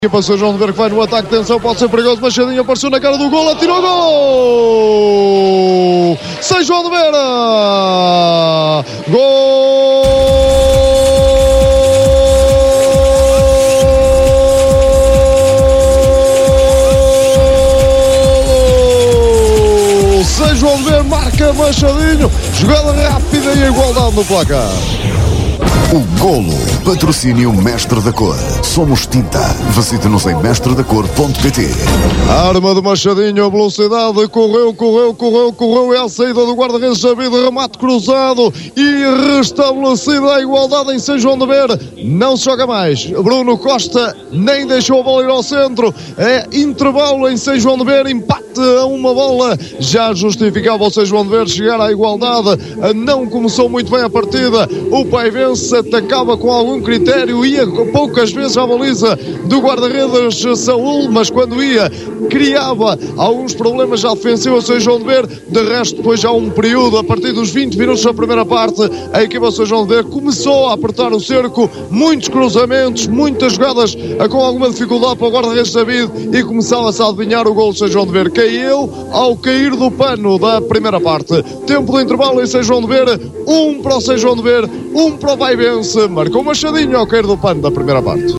Equipa São João de Ver que vai no ataque, atenção, pode ser perigoso, Machadinho apareceu na cara do gol, atirou o gol! São João de Ver! Gol! São João de Ver marca Machadinho, jogada rápida e igualdade no placar. O Golo, patrocínio Mestre da Cor. Somos tinta. Visite-nos em mestredacor.pt. Arma de Machadinho, a velocidade, correu, é a saída do guarda-redes Javid, remate cruzado e restabelecida a igualdade em São João de Ver. Não se joga mais. Bruno Costa nem deixou a bola ir ao centro. É intervalo em São João de Ver, empate a uma bola. Já justificava o São João de Ver chegar à igualdade. Não começou muito bem a partida. O Paivense atacava com algum critério, ia poucas vezes à baliza do guarda-redes Saúl, mas quando ia, criava alguns problemas à defensiva São João de Ver. De resto, depois já um período, a partir dos 20 minutos da primeira parte, a equipa São João de Ver começou a apertar o cerco, muitos cruzamentos, muitas jogadas com alguma dificuldade para o guarda-redes David, e começava-se a adivinhar o gol de São João de Ver. Caiu ao cair do pano da primeira parte. Tempo de intervalo em São João de Ver, um para o São João de Ver, um para o Paivense. Marcou Machadinho ao cair do pano da primeira parte.